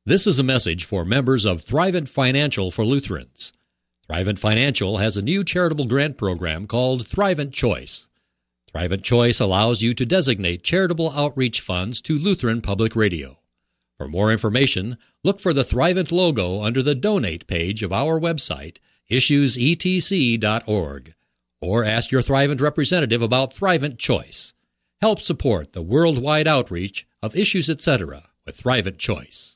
This is a message for members of Thrivent Financial for Lutherans. Thrivent Financial has a new charitable grant program called Thrivent Choice. Thrivent Choice allows you to designate charitable outreach funds to Lutheran Public Radio. For more information, look for the Thrivent logo under the Donate page of our website, issuesetc.org, or ask your Thrivent representative about Thrivent Choice. Help support the worldwide outreach of Issues Etc. with Thrivent Choice.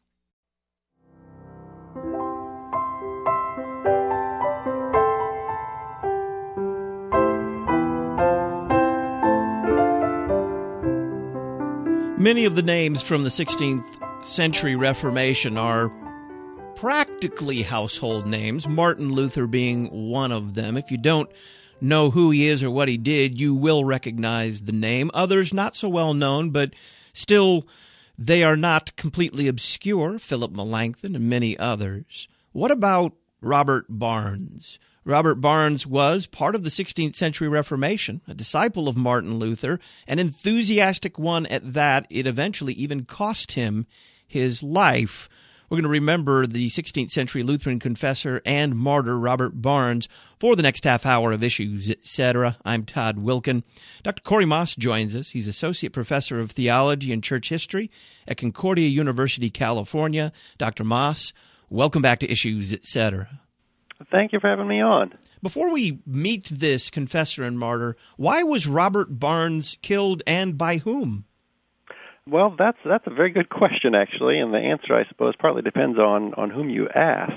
Many of the names from the 16th century Reformation are practically household names, Martin Luther being one of them. If you don't know who he is or what he did, you will recognize the name. Others not so well known, but still they are not completely obscure, Philip Melanchthon and many others. What about Robert Barnes? Robert Barnes was part of the 16th century Reformation, a disciple of Martin Luther, an enthusiastic one at that. It eventually even cost him his life. We're going to remember the 16th century Lutheran confessor and martyr Robert Barnes for the next half hour of Issues, Etc. I'm Todd Wilkin. Dr. Corey Moss joins us. He's Associate Professor of Theology and Church History at Concordia University, California. Dr. Moss, welcome back to Issues, Etc. Thank you for having me on. Before we meet this confessor and martyr, why was Robert Barnes killed and by whom? Well, that's a very good question, actually, and the answer, I suppose, partly depends on whom you ask.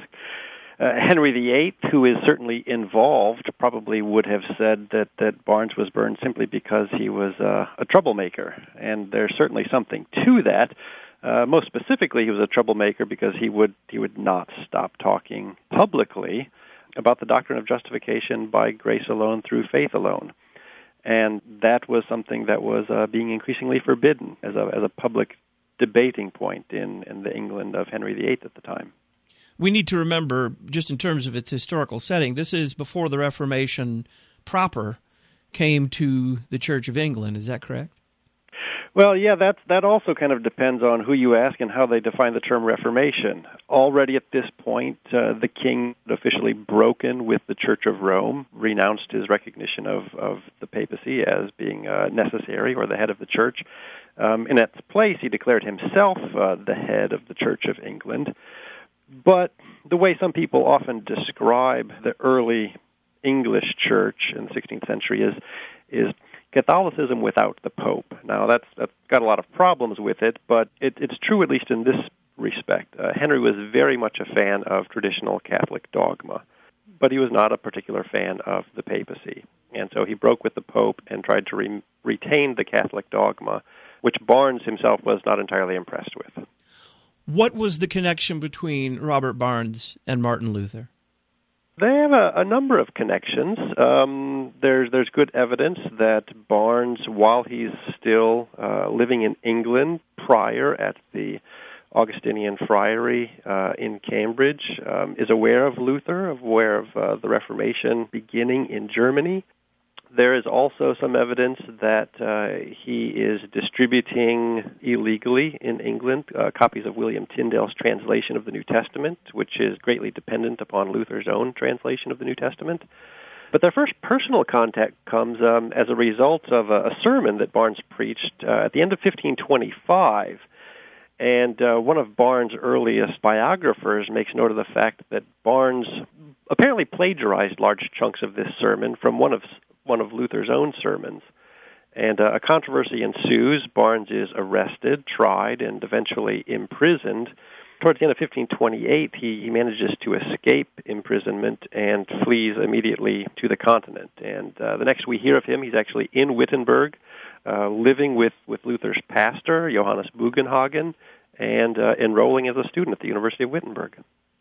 Henry VIII, who is certainly involved, probably would have said that Barnes was burned simply because he was a troublemaker, and there's certainly something to that. Most specifically, he was a troublemaker because he would not stop talking publicly about the doctrine of justification by grace alone through faith alone. And that was something that was being increasingly forbidden as a public debating point in the England of Henry VIII at the time. We need to remember, just in terms of its historical setting, this is before the Reformation proper came to the Church of England. Is that correct? Well, yeah, that also kind of depends on who you ask and how they define the term Reformation. Already at this point, the king had officially broken with the Church of Rome, renounced his recognition of the papacy as being necessary or the head of the church. In its place, he declared himself the head of the Church of England. But the way some people often describe the early English church in the 16th century is Catholicism without the Pope. Now, that's got a lot of problems with it, but it's true at least in this respect. Henry was very much a fan of traditional Catholic dogma, but he was not a particular fan of the papacy. And so he broke with the Pope and tried to retain the Catholic dogma, which Barnes himself was not entirely impressed with. What was the connection between Robert Barnes and Martin Luther? They have a number of connections. There's good evidence that Barnes, while he's still living in England prior at the Augustinian Friary in Cambridge, is aware of Luther, aware of the Reformation beginning in Germany. There is also some evidence that he is distributing illegally in England copies of William Tyndale's translation of the New Testament, which is greatly dependent upon Luther's own translation of the New Testament. But their first personal contact comes as a result of a sermon that Barnes preached at the end of 1525. And one of Barnes' earliest biographers makes note of the fact that Barnes apparently plagiarized large chunks of this sermon from one of Luther's own sermons. And a controversy ensues. Barnes is arrested, tried, and eventually imprisoned. Towards the end of 1528, he manages to escape imprisonment and flees immediately to the continent. And the next we hear of him, he's actually in Wittenberg, living with Luther's pastor, Johannes Bugenhagen, and enrolling as a student at the University of Wittenberg.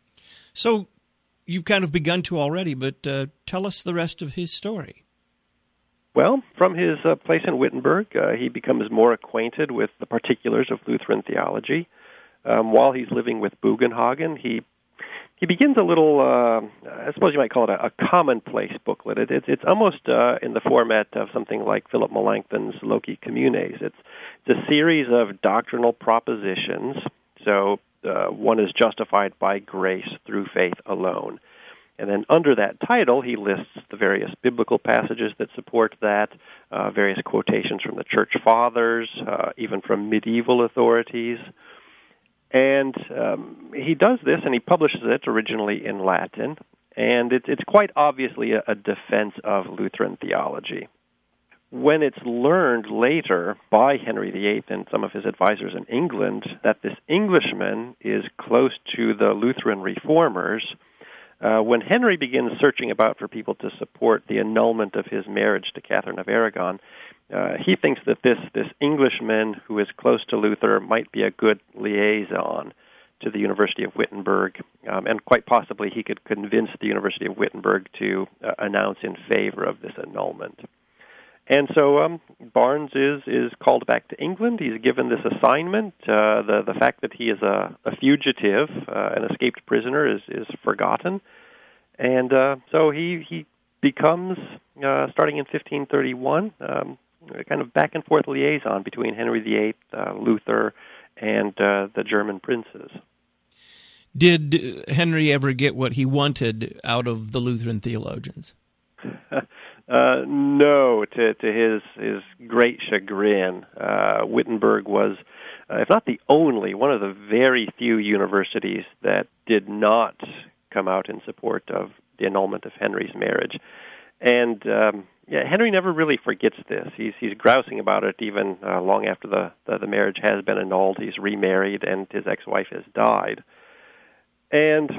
So you've kind of begun to already, but tell us the rest of his story. Well, from his place in Wittenberg, he becomes more acquainted with the particulars of Lutheran theology. While he's living with Bugenhagen, he begins a little, I suppose you might call it a commonplace booklet. It's almost in the format of something like Philip Melanchthon's Loci Communes. It's a series of doctrinal propositions. So one is justified by grace through faith alone. And then under that title, he lists the various biblical passages that support that, various quotations from the Church Fathers, even from medieval authorities. And he does this, and he publishes it originally in Latin, and it's quite obviously a defense of Lutheran theology. When it's learned later by Henry VIII and some of his advisors in England that this Englishman is close to the Lutheran reformers, when Henry begins searching about for people to support the annulment of his marriage to Catherine of Aragon, he thinks that this Englishman who is close to Luther might be a good liaison to the University of Wittenberg, and quite possibly he could convince the University of Wittenberg to announce in favor of this annulment. And so Barnes is called back to England. He's given this assignment. The fact that he is a fugitive, an escaped prisoner, is forgotten. And so he becomes, starting in 1531, a kind of back-and-forth liaison between Henry VIII, Luther, and the German princes. Did Henry ever get what he wanted out of the Lutheran theologians? No, to his great chagrin. Wittenberg was, if not the only, one of the very few universities that did not come out in support of the annulment of Henry's marriage. And Henry never really forgets this. He's grousing about it even long after the marriage has been annulled. He's remarried, and his ex-wife has died. And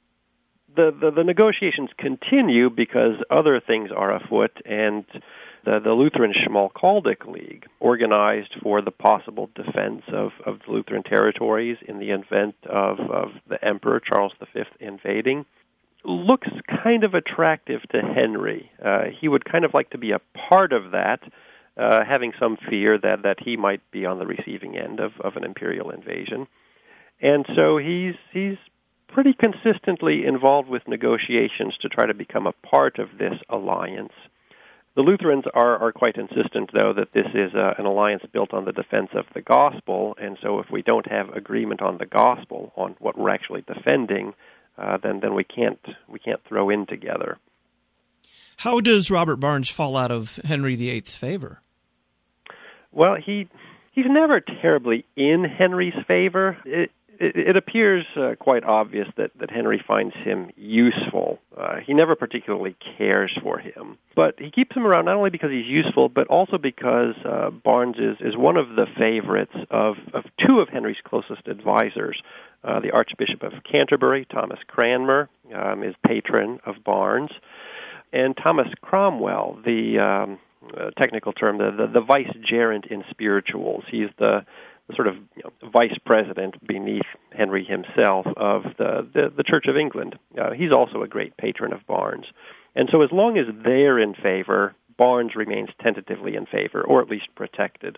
the negotiations continue because other things are afoot, and the Lutheran Schmalkaldic League, organized for the possible defense of the Lutheran territories in the event of the Emperor Charles V invading, looks kind of attractive to Henry. He would kind of like to be a part of that, having some fear that he might be on the receiving end of an imperial invasion. And so he's pretty consistently involved with negotiations to try to become a part of this alliance. The Lutherans are quite insistent, though, that this is an alliance built on the defense of the gospel, and so if we don't have agreement on the gospel, on what we're actually defending, then we can't throw in together. How does Robert Barnes fall out of Henry VIII's favor? Well, he's never terribly in Henry's favor. It appears quite obvious that Henry finds him useful. He never particularly cares for him. But he keeps him around not only because he's useful, but also because Barnes is one of the favorites of two of Henry's closest advisors. The Archbishop of Canterbury, Thomas Cranmer, is patron of Barnes, and Thomas Cromwell, the technical term, the vicegerent in spirituals. He's the sort of vice president beneath Henry himself of the Church of England. He's also a great patron of Barnes. And so as long as they're in favor, Barnes remains tentatively in favor, or at least protected.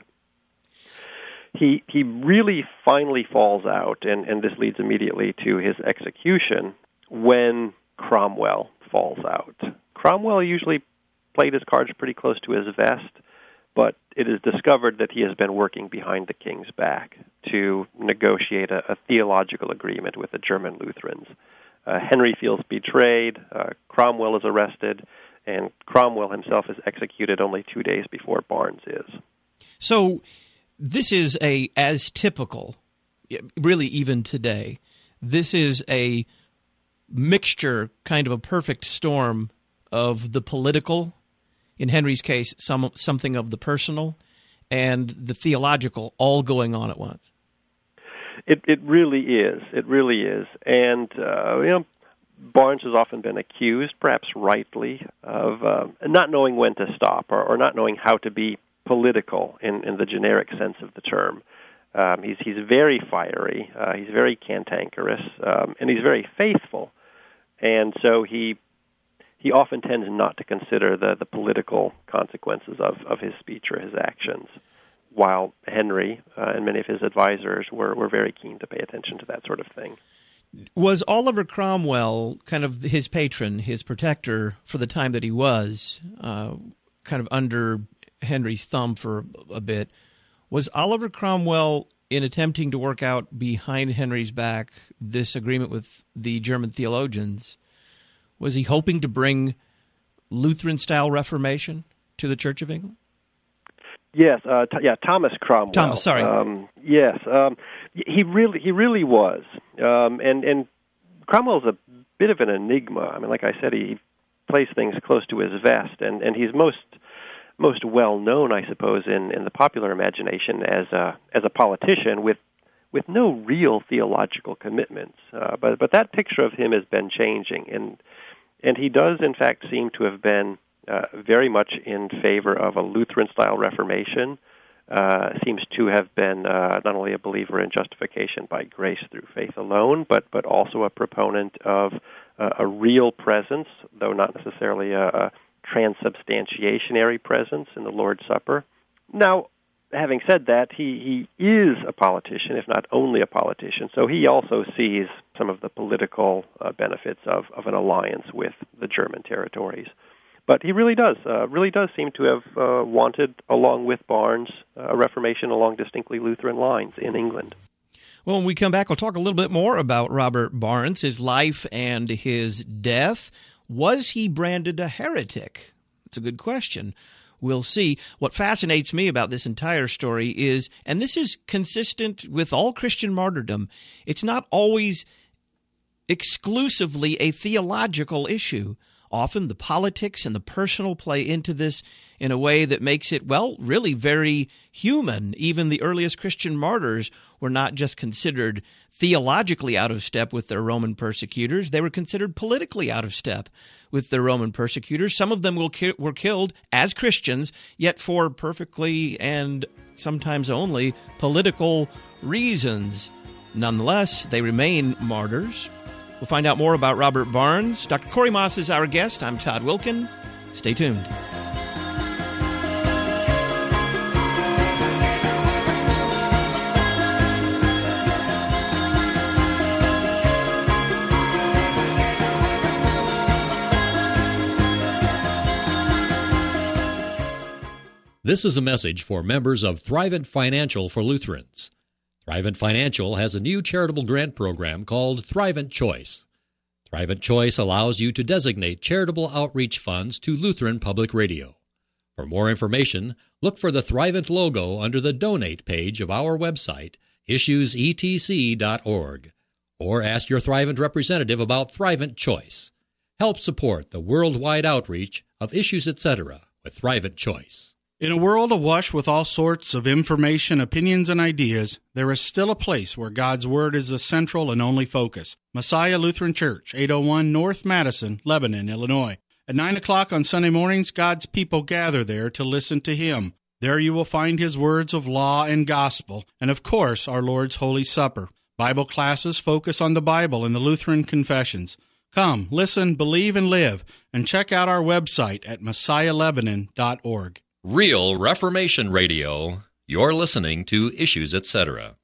He really finally falls out, and this leads immediately to his execution, when Cromwell falls out. Cromwell usually played his cards pretty close to his vest, but it is discovered that he has been working behind the king's back to negotiate a theological agreement with the German Lutherans. Henry feels betrayed, Cromwell is arrested, and Cromwell himself is executed only 2 days before Barnes is. So this is as typical, really even today, this is a mixture, kind of a perfect storm of the political, in Henry's case, something of the personal, and the theological, all going on at once. It really is. It really is. And, Barnes has often been accused, perhaps rightly, of not knowing when to stop or not knowing how to be political in the generic sense of the term. He's very fiery, he's very cantankerous, and he's very faithful. And so he often tends not to consider the political consequences of his speech or his actions, while Henry and many of his advisors were very keen to pay attention to that sort of thing. Was Oliver Cromwell kind of his patron, his protector for the time that he was, kind of under Henry's thumb for a bit? Was Oliver Cromwell in attempting to work out behind Henry's back this agreement with the German theologians? Was he hoping to bring Lutheran-style Reformation to the Church of England? Yes, Thomas Cromwell. Thomas, sorry. Yes, he really was, and Cromwell's a bit of an enigma. I mean, like I said, he plays things close to his vest, and he's most well known, I suppose, in the popular imagination as a politician with no real theological commitments. But that picture of him has been changing, and he does in fact seem to have been very much in favor of a Lutheran-style Reformation. Seems to have been not only a believer in justification by grace through faith alone, but also a proponent of a real presence, though not necessarily a transubstantiationary presence in the Lord's Supper. Now, having said that, he is a politician, if not only a politician, so he also sees some of the political benefits of an alliance with the German territories. But he really does seem to have wanted, along with Barnes, a Reformation along distinctly Lutheran lines in England. Well, when we come back, we'll talk a little bit more about Robert Barnes, his life and his death. Was he branded a heretic? It's a good question. We'll see. What fascinates me about this entire story is, and this is consistent with all Christian martyrdom, it's not always exclusively a theological issue. Often the politics and the personal play into this in a way that makes it, well, really very human. Even the earliest Christian martyrs were not just considered theologically out of step with their Roman persecutors. They were considered politically out of step with their Roman persecutors. Some of them were killed as Christians, yet for perfectly and sometimes only political reasons. Nonetheless, they remain martyrs. We'll find out more about Robert Barnes. Dr. Corey Moss is our guest. I'm Todd Wilken. Stay tuned. This is a message for members of Thrivent Financial for Lutherans. Thrivent Financial has a new charitable grant program called Thrivent Choice. Thrivent Choice allows you to designate charitable outreach funds to Lutheran Public Radio. For more information, look for the Thrivent logo under the Donate page of our website, issuesetc.org, or ask your Thrivent representative about Thrivent Choice. Help support the worldwide outreach of Issues Etc. with Thrivent Choice. In a world awash with all sorts of information, opinions, and ideas, there is still a place where God's Word is the central and only focus. Messiah Lutheran Church, 801 North Madison, Lebanon, Illinois. At 9 o'clock on Sunday mornings, God's people gather there to listen to Him. There you will find His words of law and gospel, and of course, our Lord's Holy Supper. Bible classes focus on the Bible and the Lutheran confessions. Come, listen, believe, and live, and check out our website at messiahlebanon.org. Real Reformation Radio. You're listening to Issues Etc.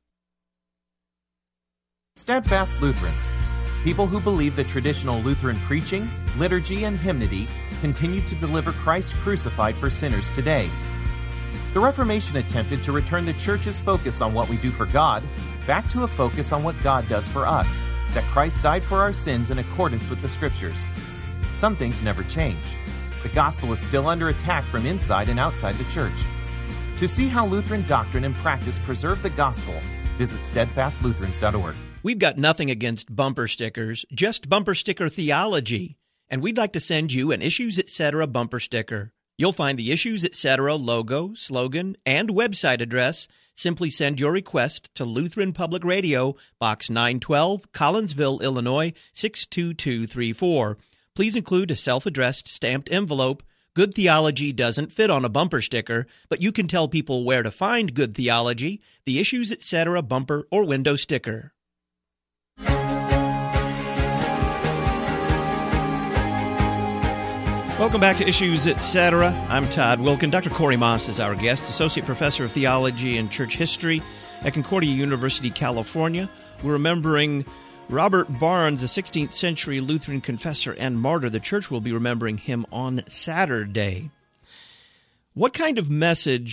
Steadfast Lutherans, people who believe that traditional Lutheran preaching, liturgy, and hymnody continue to deliver Christ crucified for sinners today. The Reformation attempted to return the Church's focus on what we do for God back to a focus on what God does for us, that Christ died for our sins in accordance with the Scriptures. Some things never change. The gospel is still under attack from inside and outside the Church. To see how Lutheran doctrine and practice preserve the gospel, visit steadfastlutherans.org. We've got nothing against bumper stickers, just bumper sticker theology, and we'd like to send you an Issues Etc. bumper sticker. You'll find the Issues Etc. logo, slogan, and website address. Simply send your request to Lutheran Public Radio, Box 912, Collinsville, Illinois, 62234. Please include a self-addressed stamped envelope. Good theology doesn't fit on a bumper sticker, but you can tell people where to find good theology, the Issues Etc. bumper or window sticker. Welcome back to Issues Etc. I'm Todd Wilken. Dr. Corey Moss is our guest, Associate Professor of Theology and Church History at Concordia University, California. We're remembering Robert Barnes, a 16th century Lutheran confessor and martyr. The Church will be remembering him on Saturday. What kind of message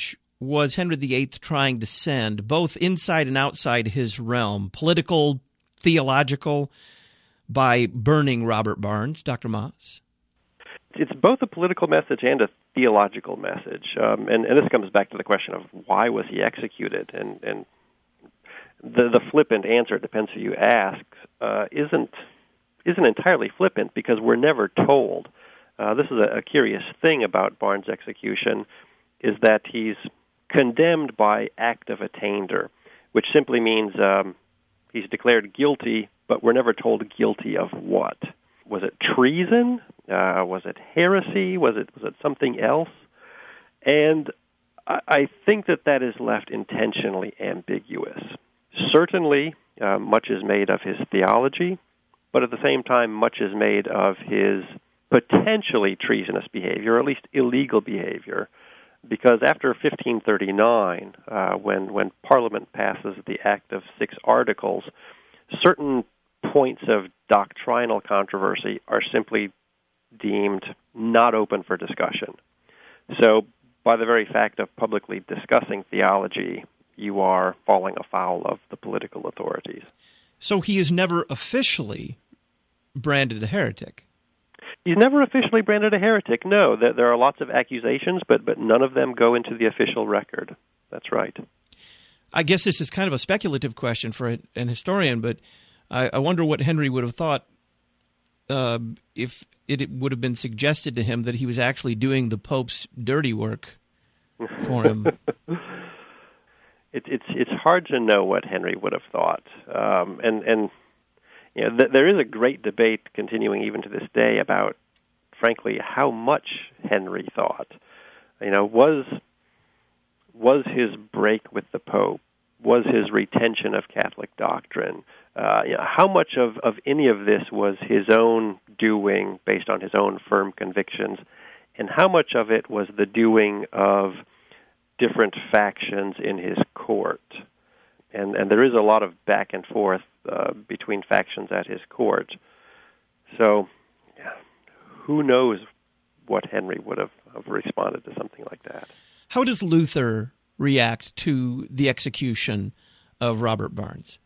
was Henry VIII trying to send, both inside and outside his realm, political, theological, by burning Robert Barnes, Dr. Moss? It's both a political message and a theological message. And this comes back to the question of why was he executed? And the flippant answer, it depends who you ask, isn't entirely flippant, because we're never told. This is a curious thing about Barnes' execution, is that he's condemned by act of attainder, which simply means he's declared guilty, but we're never told guilty of what. Was it treason? Was it heresy? Was it something else? And I think that is left intentionally ambiguous. Certainly, much is made of his theology, but at the same time, much is made of his potentially treasonous behavior, or at least illegal behavior, because after 1539, when Parliament passes the Act of 6 Articles, certain points of doctrinal controversy are simply deemed not open for discussion. So, by the very fact of publicly discussing theology, you are falling afoul of the political authorities. So he is never officially branded a heretic? He's never officially branded a heretic, no. There are lots of accusations, but none of them go into the official record. That's right. I guess this is kind of a speculative question for an historian, but I wonder what Henry would have thought if it would have been suggested to him that he was actually doing the Pope's dirty work for him. It's hard to know what Henry would have thought, and you know, there is a great debate continuing even to this day about, frankly, how much Henry thought. You know, was his break with the Pope, was his retention of Catholic doctrine, how much of any of this was his own doing based on his own firm convictions, and how much of it was the doing of different factions in his court? And there is a lot of back and forth between factions at his court. So who knows what Henry would have responded to something like that. How does Luther react to the execution of Robert Barnes?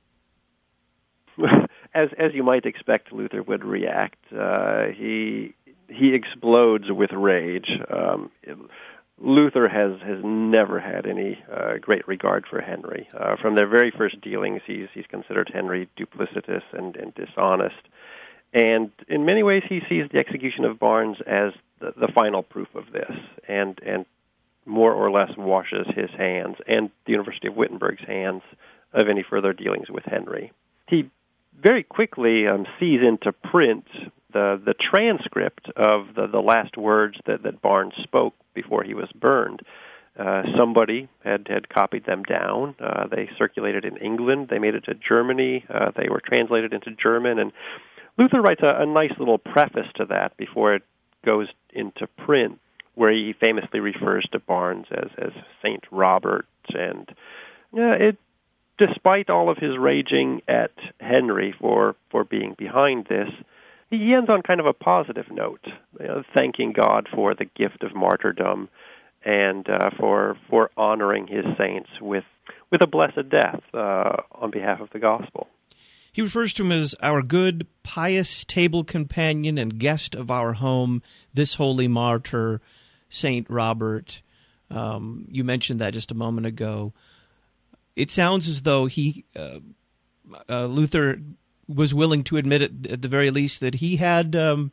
As you might expect Luther would react, he explodes with rage. Luther has never had any great regard for Henry. From their very first dealings, he's considered Henry duplicitous and dishonest. And in many ways, he sees the execution of Barnes as the final proof of this, and more or less washes his hands and the University of Wittenberg's hands of any further dealings with Henry. He very quickly sees into print the transcript of the last words that Barnes spoke before he was burned. Somebody had copied them down. They circulated in England. They made it to Germany. They were translated into German. And Luther writes a nice little preface to that before it goes into print, where he famously refers to Barnes as Saint Robert. And despite all of his raging at Henry for being behind this, he ends on kind of a positive note, thanking God for the gift of martyrdom and for honoring his saints with a blessed death on behalf of the gospel. He refers to him as our good, pious table companion and guest of our home, this holy martyr, Saint Robert. You mentioned that just a moment ago. It sounds as though Luther was willing to admit at the very least that he had kind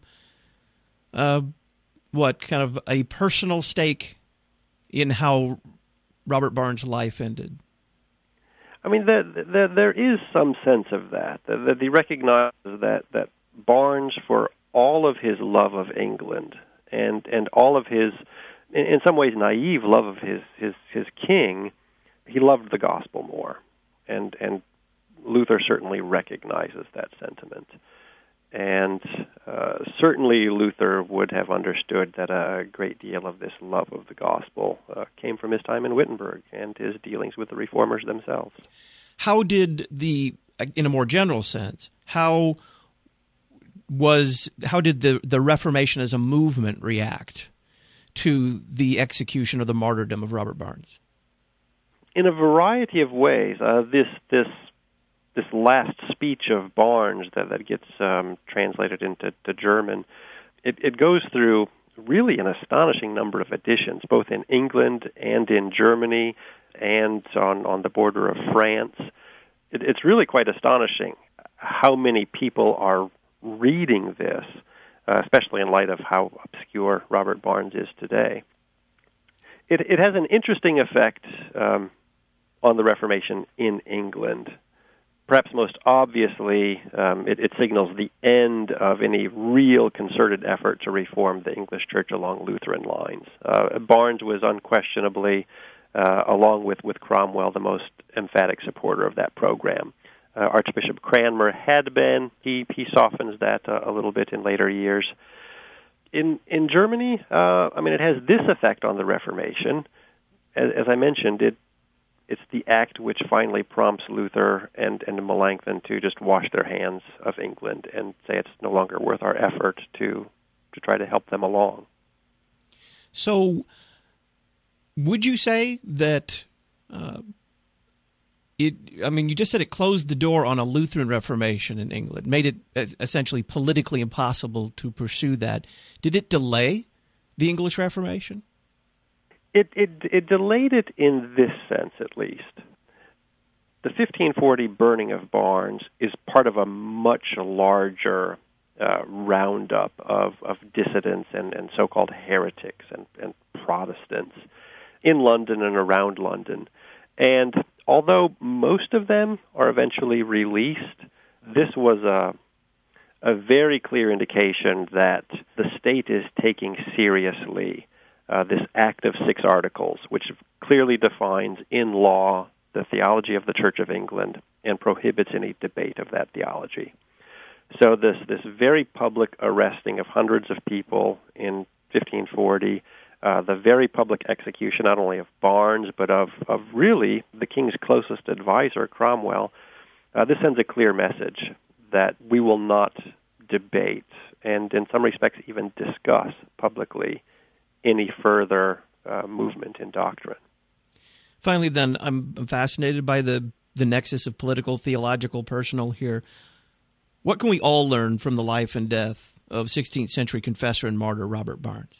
of a personal stake in how Robert Barnes' life ended. I mean, there is some sense of that he recognizes that Barnes, for all of his love of England and all of his, in some ways, naive love of his king, he loved the gospel more, and Luther certainly recognizes that sentiment. And certainly Luther would have understood that a great deal of this love of the gospel came from his time in Wittenberg and his dealings with the reformers themselves. How did in a more general sense, how did the Reformation as a movement react to the execution or the martyrdom of Robert Barnes? in a variety of ways. This last speech of Barnes that gets translated into German, it goes through really an astonishing number of editions, both in England and in Germany and on the border of France. It's really quite astonishing how many people are reading this, especially in light of how obscure Robert Barnes is today. It has an interesting effect on the Reformation in England. Perhaps most obviously, it signals the end of any real concerted effort to reform the English Church along Lutheran lines. Barnes was unquestionably, along with Cromwell, the most emphatic supporter of that program. Archbishop Cranmer had been. He softens that a little bit in later years. In Germany, it has this effect on the Reformation. As I mentioned, it's the act which finally prompts Luther and Melanchthon to just wash their hands of England and say it's no longer worth our effort to try to help them along. So, would you say that you just said it closed the door on a Lutheran Reformation in England, made it essentially politically impossible to pursue that. Did it delay the English Reformation? It delayed it in this sense, at least. The 1540 burning of Barnes is part of a much larger roundup of dissidents and so-called heretics and Protestants in London and around London. And although most of them are eventually released, this was a very clear indication that the state is taking seriously this Act of 6 Articles, which clearly defines in law the theology of the Church of England and prohibits any debate of that theology. So this very public arresting of hundreds of people in 1540, the very public execution not only of Barnes but of really the king's closest advisor, Cromwell, this sends a clear message that we will not debate and in some respects even discuss publicly any further movement in doctrine. Finally, then, I'm fascinated by the nexus of political, theological, personal here. What can we all learn from the life and death of 16th century confessor and martyr Robert Barnes?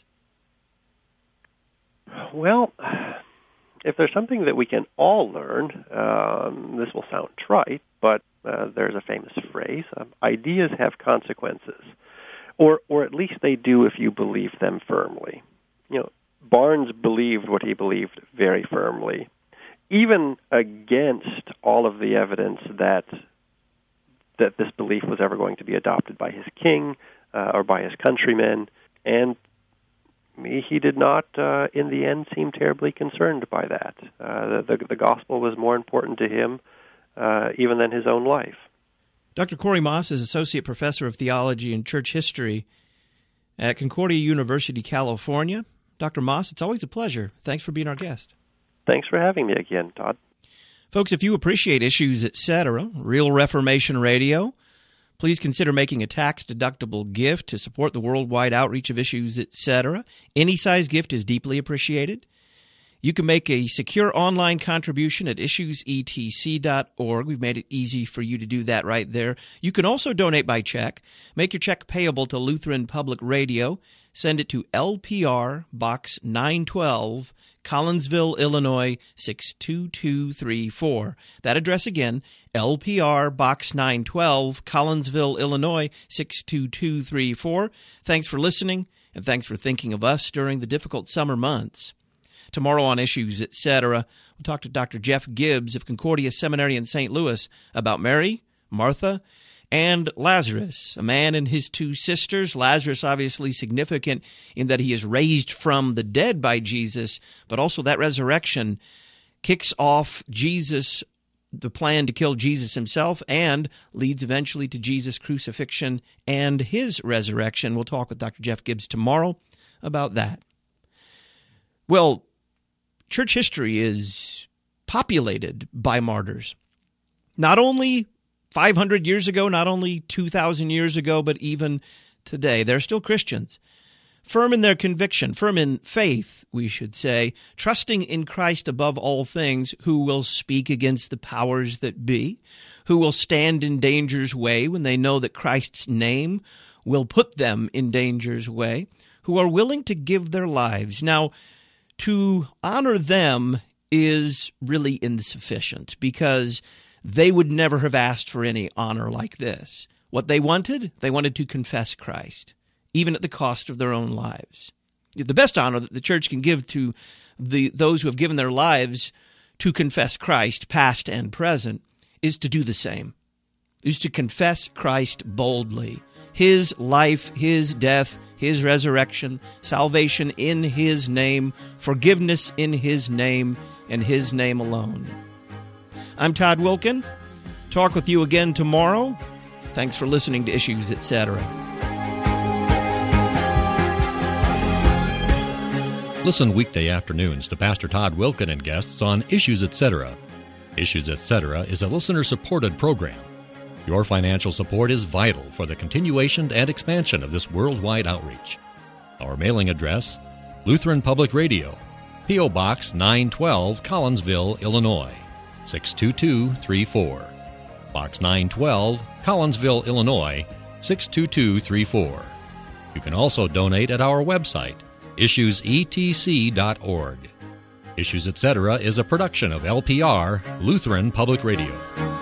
Well, if there's something that we can all learn, this will sound trite, but there's a famous phrase, ideas have consequences, or at least they do if you believe them firmly. Barnes believed what he believed very firmly, even against all of the evidence that this belief was ever going to be adopted by his king or by his countrymen, and he did not, in the end, seem terribly concerned by that. The gospel was more important to him even than his own life. Dr. Corey Moss is Associate Professor of Theology and Church History at Concordia University, California. Dr. Moss, it's always a pleasure. Thanks for being our guest. Thanks for having me again, Todd. Folks, if you appreciate Issues, Etc., Real Reformation Radio, please consider making a tax-deductible gift to support the worldwide outreach of Issues, Etc. Any size gift is deeply appreciated. You can make a secure online contribution at issuesetc.org. We've made it easy for you to do that right there. You can also donate by check. Make your check payable to Lutheran Public Radio. Send it to LPR Box 912, Collinsville, Illinois 62234. That address again, LPR Box 912, Collinsville, Illinois 62234. Thanks for listening, and thanks for thinking of us during the difficult summer months. Tomorrow on Issues, Etc., we'll talk to Dr. Jeff Gibbs of Concordia Seminary in St. Louis about Mary, Martha, and Lazarus, a man and his 2 sisters. Lazarus obviously significant in that he is raised from the dead by Jesus, but also that resurrection kicks off the plan to kill Jesus himself, and leads eventually to Jesus' crucifixion and his resurrection. We'll talk with Dr. Jeff Gibbs tomorrow about that. Well, church history is populated by martyrs. Not only 500 years ago, not only 2,000 years ago, but even today. They're still Christians firm in their conviction, firm in faith, we should say, trusting in Christ above all things, who will speak against the powers that be, who will stand in danger's way when they know that Christ's name will put them in danger's way, who are willing to give their lives. Now, to honor them is really insufficient, because they would never have asked for any honor like this. What they wanted to confess Christ, even at the cost of their own lives. The best honor that the church can give to those who have given their lives to confess Christ, past and present, is to do the same, is to confess Christ boldly. His life, His death, His resurrection, salvation in His name, forgiveness in His name, and His name alone. I'm Todd Wilken. Talk with you again tomorrow. Thanks for listening to Issues, Etc. Listen weekday afternoons to Pastor Todd Wilken and guests on Issues, Etc. Issues, Etc. is a listener-supported program. Your financial support is vital for the continuation and expansion of this worldwide outreach. Our mailing address, Lutheran Public Radio, P.O. Box 912, Collinsville, Illinois, 62234. Box 912, Collinsville, Illinois, 62234. You can also donate at our website, issuesetc.org. Issues, Etc. is a production of LPR, Lutheran Public Radio.